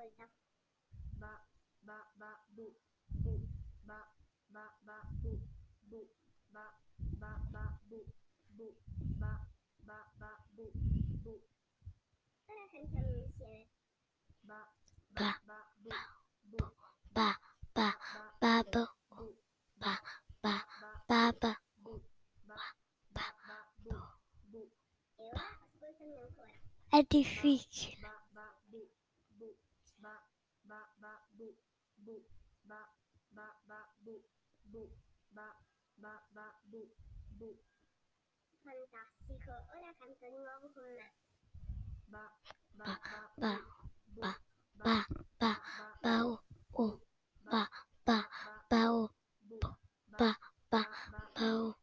Ba, ba, ba, babbo, ba, ba, baba, ba, è difficile. Fantastico, ora canta di nuovo con me. Ba, ba, ba, ba, ba, ba, ba, ba, ba, ba, ba, ba, ba,